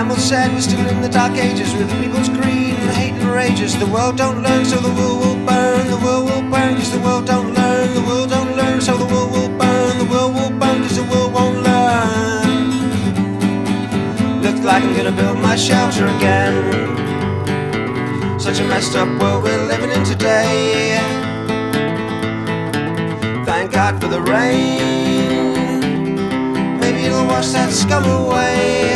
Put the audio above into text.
Primal sadness still in the dark ages, with the people's greed and hate and rages. The world don't learn, so the world will burn. The world will burn, cause the world don't learn. The world don't learn, so the world will burn. The world will burn, cause the world won't learn. Looks like I'm gonna build my shelter again. Such a messed up world we're living in today. Thank God for the rain. Maybe it'll wash that scum away.